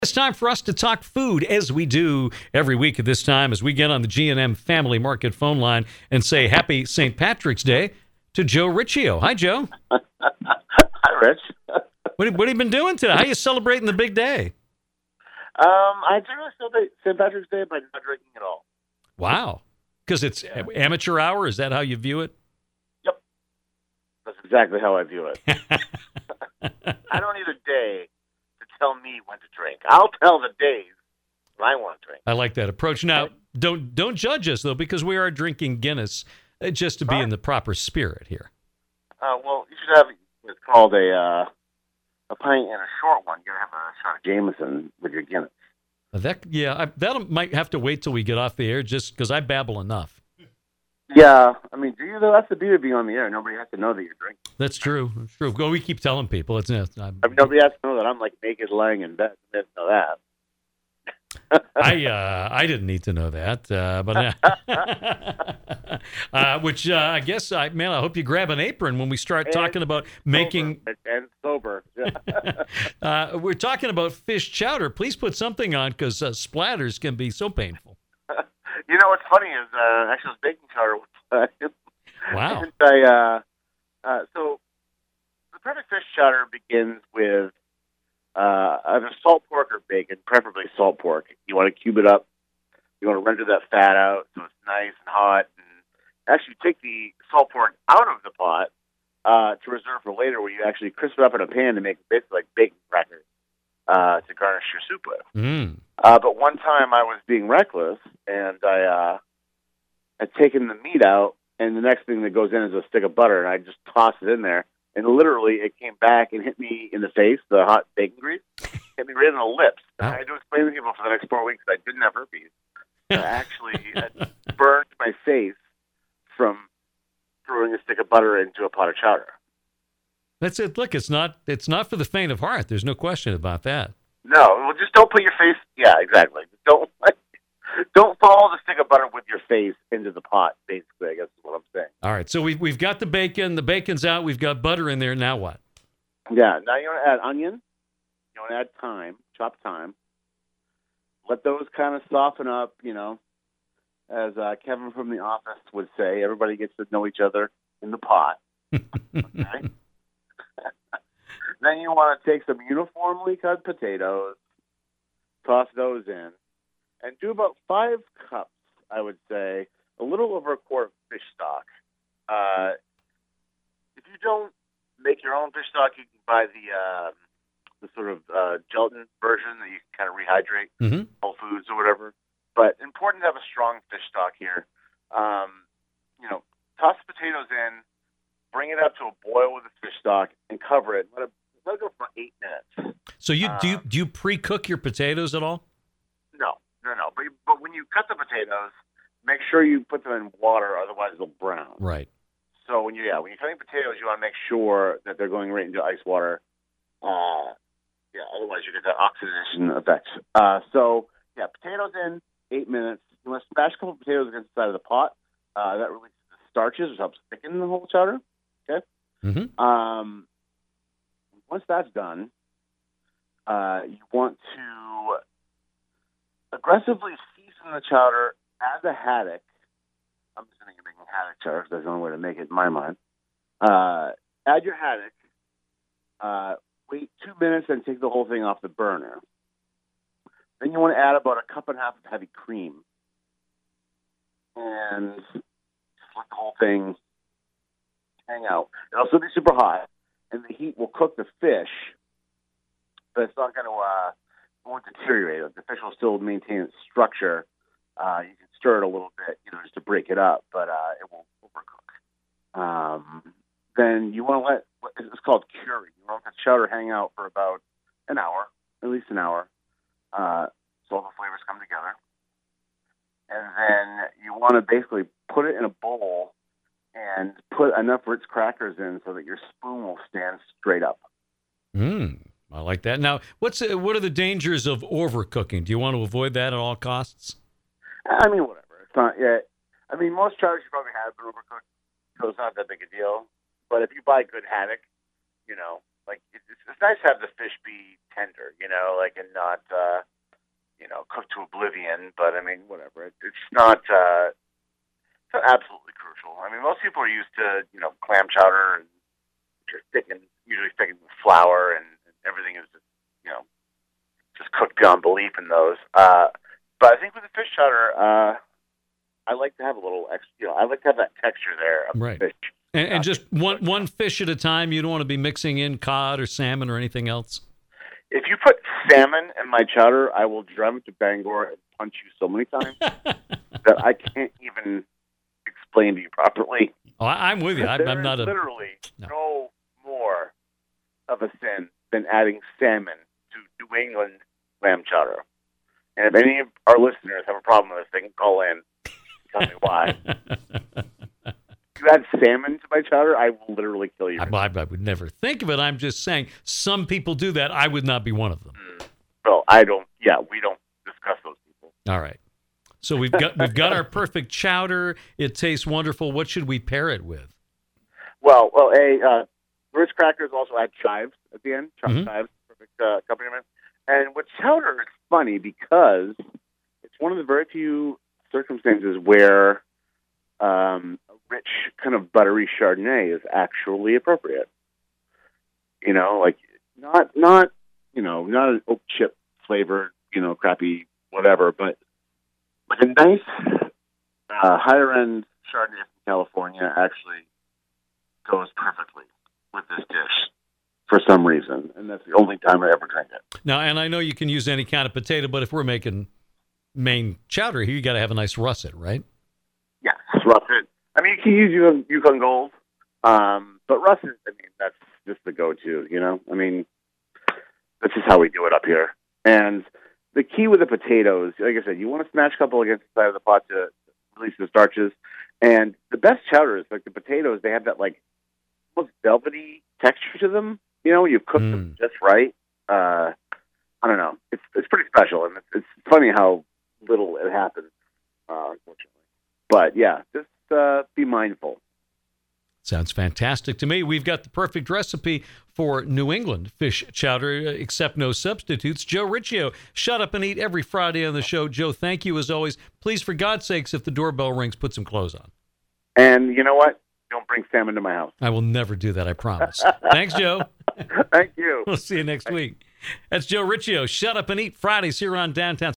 It's time for us to talk food, as we do every week at this time, as we get on the G&M Family Market phone line and say Happy St. Patrick's Day to Joe Riccio. Hi, Joe. Hi, Rich. What have you been doing today? How are you celebrating the big day? I generally celebrate St. Patrick's Day by not drinking at all. Wow. Because it's amateur hour? Is that how you view it? Yep. That's exactly how I view it. I don't need a day to tell me when to drink. I'll tell the days when I want to drink. I like that approach. Now, don't judge us, though, because we are drinking Guinness just to be in the proper spirit here. Well, you should have what's called a pint and a short one. You're going to have a shot of Jameson with your Guinness. That might have to wait till we get off the air, just because I babble enough. Yeah, I mean, do you though? That's the beauty of being on the air. Nobody has to know that you're drinking. That's true. That's true. Well, we keep telling people. Nobody has to know that I'm like naked lying in bed. They didn't know that. I didn't need to know that, which I guess I hope you grab an apron when we start talking about making sober. We're talking about fish chowder. Please put something on because splatters can be so painful. You know what's funny is actually it was baking chowder. Wow. And so the perfect fish chowder begins with either salt pork or bacon, preferably salt pork. You want to cube it up. You want to render that fat out so it's nice and hot. And actually take the salt pork out of the pot to reserve for later, where you actually crisp it up in a pan to make basically like bacon crackers to garnish your soup with. But one time I was being reckless, and I had taken the meat out, and the next thing that goes in is a stick of butter, and I just tossed it in there. And literally, it came back and hit me in the face, the hot bacon grease. Hit me right in the lips. And I had to explain to people for the next 4 weeks that I didn't have herpes. I actually had burned my face from throwing a stick of butter into a pot of chowder. That's it. Look, it's not for the faint of heart. There's no question about that. No, well, just don't put your face. Yeah, exactly. Don't follow the stick of butter with your face into the pot. Basically, I guess is what I'm saying. All right, so we've got the bacon. The bacon's out. We've got butter in there. Now what? Yeah, now you want to add onion. You want to add thyme, chopped thyme. Let those kind of soften up. As Kevin from The Office would say, everybody gets to know each other in the pot. Okay. Then you want to take some uniformly cut potatoes, toss those in, and do about 5 cups, I would say, a little over a quart of fish stock. If you don't make your own fish stock, you can buy the sort of gelatin version that you can kind of rehydrate, Whole Foods or whatever. But important to have a strong fish stock here. Toss the potatoes in, bring it up to a boil with the fish stock, and cover it. Let it go for 8 minutes. So do you pre-cook your potatoes at all? No. But when you cut the potatoes, make sure you put them in water, otherwise they'll brown. Right. So when you're cutting potatoes, you want to make sure that they're going right into ice water. Otherwise you get that oxidation effect. Potatoes in 8 minutes. You want to smash a couple of potatoes against the side of the pot. That releases the starches, which helps thicken the whole chowder. Okay. Mm-hmm. Once that's done, you want to aggressively season the chowder, add the haddock. I'm assuming you're making haddock chowder because that's the only way to make it in my mind. Add your haddock. Wait 2 minutes and take the whole thing off the burner. Then you want to add about 1.5 cups of heavy cream. And just let the whole thing hang out. It'll still be super hot, and the heat will cook the fish, but it's not going to won't deteriorate it. The fish will still maintain its structure. You can stir it a little bit, just to break it up, but it won't overcook. Then you want to let it's called curing. You want the chowder hang out for about an hour, at least an hour, so all the flavors come together. And then you want to basically put it in a bowl and put enough Ritz crackers in so that your spoon will stand straight up. I like that. Now, what are the dangers of overcooking? Do you want to avoid that at all costs? I mean, whatever. It's not yet. I mean, most chowders you probably have been overcooked, so it's not that big a deal. But if you buy good haddock, it's nice to have the fish be tender, like, and not cooked to oblivion. But I mean, whatever. It's not absolutely crucial. I mean, most people are used to clam chowder, and which are usually thickened with flour, and everything is just cooked beyond belief in those. But I think with the fish chowder, I like to have a little extra. I like to have that texture there of right. the fish. And just one fish at a time. You don't want to be mixing in cod or salmon or anything else. If you put salmon in my chowder, I will drive it to Bangor and punch you so many times that I can't even explain to you properly. Oh, I'm with you. I'm not literally no more of a sin than adding salmon to New England lamb chowder. And if any of our listeners have a problem with this, they can call in and tell me why. If you add salmon to my chowder, I will literally kill you. I would never think of it. I'm just saying some people do that. I would not be one of them. Well, I don't. Yeah, we don't discuss those people. All right. So we've got our perfect chowder. It tastes wonderful. What should we pair it with? Well, Ritz crackers also add chives at the end. Chives, perfect accompaniment. And with chowder, it's funny because it's one of the very few circumstances where a rich kind of buttery Chardonnay is actually appropriate. Like not an oak chip flavored, crappy whatever, but like a nice higher end Chardonnay from California actually goes perfectly with this dish for some reason, and that's the only time I ever drink it. Now, and I know you can use any kind of potato, but if we're making Maine chowder here, you got to have a nice russet, right? Yes, russet. I mean, you can use Yukon Gold, but russet, I mean, that's just the go-to, I mean, this is how we do it up here. And the key with the potatoes, like I said, you want to smash a couple against the side of the pot to release the starches. And the best chowders, like the potatoes, they have that like almost velvety texture to them. You've cooked them just right. I don't know. It's pretty special, and it's funny how little it happens, unfortunately. But yeah, just be mindful. Sounds fantastic to me. We've got the perfect recipe for New England fish chowder, except no substitutes. Joe Riccio, Shut Up and Eat every Friday on the show. Joe, thank you as always. Please, for God's sakes, if the doorbell rings, put some clothes on. And you know what? Don't bring salmon to my house. I will never do that, I promise. Thanks, Joe. Thank you. We'll see you next week. That's Joe Riccio. Shut Up and Eat Fridays here on Downtown.